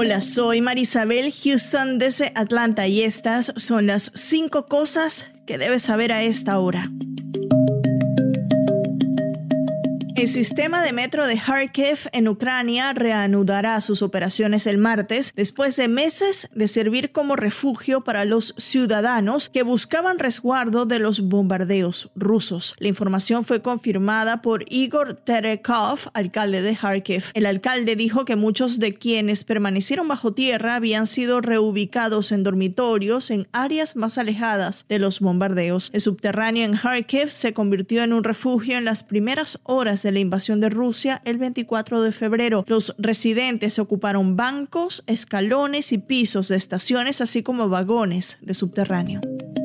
Hola, soy Marisabel Houston desde Atlanta y estas son las 5 cosas que debes saber a esta hora. El sistema de metro de Kharkiv en Ucrania reanudará sus operaciones el martes después de meses de servir como refugio para los ciudadanos que buscaban resguardo de los bombardeos rusos. La información fue confirmada por Igor Terekov, alcalde de Kharkiv. El alcalde dijo que muchos de quienes permanecieron bajo tierra habían sido reubicados en dormitorios en áreas más alejadas de los bombardeos. El subterráneo en Kharkiv se convirtió en un refugio en las primeras horas de la invasión de Rusia el 24 de febrero. Los residentes ocuparon bancos, escalones y pisos de estaciones, así como vagones de subterráneo.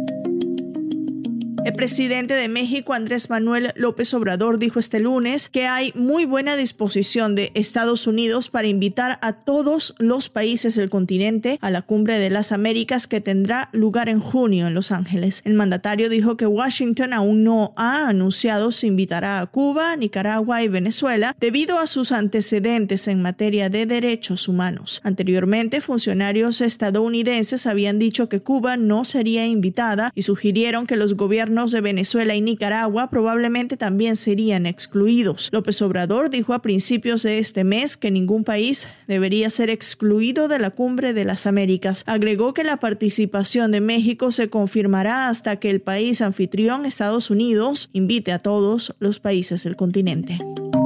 El presidente de México, Andrés Manuel López Obrador, dijo este lunes que hay muy buena disposición de Estados Unidos para invitar a todos los países del continente a la Cumbre de las Américas que tendrá lugar en junio en Los Ángeles. El mandatario dijo que Washington aún no ha anunciado si invitará a Cuba, Nicaragua y Venezuela debido a sus antecedentes en materia de derechos humanos. Anteriormente, funcionarios estadounidenses habían dicho que Cuba no sería invitada y sugirieron que los gobiernos de Venezuela y Nicaragua probablemente también serían excluidos. López Obrador dijo a principios de este mes que ningún país debería ser excluido de la Cumbre de las Américas. Agregó que la participación de México se confirmará hasta que el país anfitrión, Estados Unidos, invite a todos los países del continente.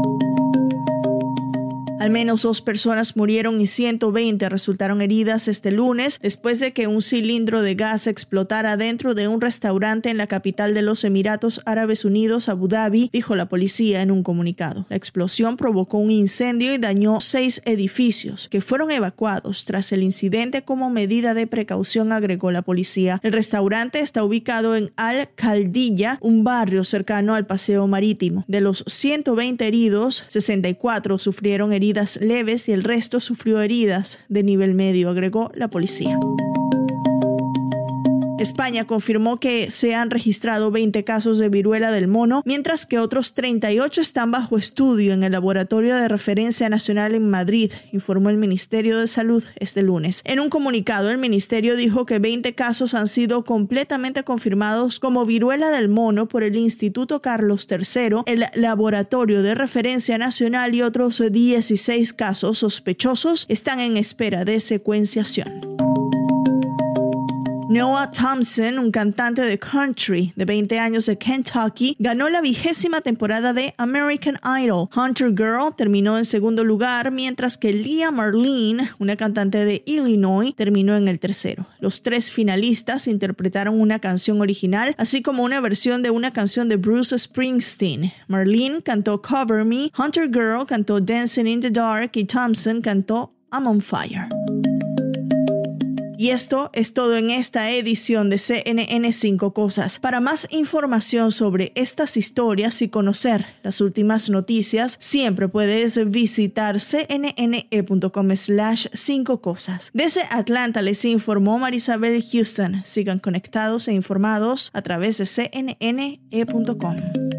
Al menos 2 personas murieron y 120 resultaron heridas este lunes después de que un cilindro de gas explotara dentro de un restaurante en la capital de los Emiratos Árabes Unidos, Abu Dhabi, dijo la policía en un comunicado. La explosión provocó un incendio y dañó 6 edificios que fueron evacuados tras el incidente como medida de precaución, agregó la policía. El restaurante está ubicado en Al-Khaldiyya, un barrio cercano al paseo marítimo. De los 120 heridos, 64 sufrieron heridas leves y el resto sufrió heridas de nivel medio, agregó la policía. España confirmó que se han registrado 20 casos de viruela del mono, mientras que otros 38 están bajo estudio en el Laboratorio de Referencia Nacional en Madrid, informó el Ministerio de Salud este lunes. En un comunicado, el ministerio dijo que 20 casos han sido completamente confirmados como viruela del mono por el Instituto Carlos III, el Laboratorio de Referencia Nacional, y otros 16 casos sospechosos están en espera de secuenciación. Noah Thompson, un cantante de country de 20 años de Kentucky, ganó la 20ª temporada de American Idol. Hunter Girl terminó en segundo lugar, mientras que Leah Marlene, una cantante de Illinois, terminó en el tercero. Los 3 finalistas interpretaron una canción original, así como una versión de una canción de Bruce Springsteen. Marlene cantó Cover Me, Hunter Girl cantó Dancing in the Dark y Thompson cantó I'm on Fire. Y esto es todo en esta edición de CNN 5 Cosas. Para más información sobre estas historias y conocer las últimas noticias, siempre puedes visitar cnne.com/5 cosas. Desde Atlanta les informó Marisabel Houston. Sigan conectados e informados a través de cnne.com.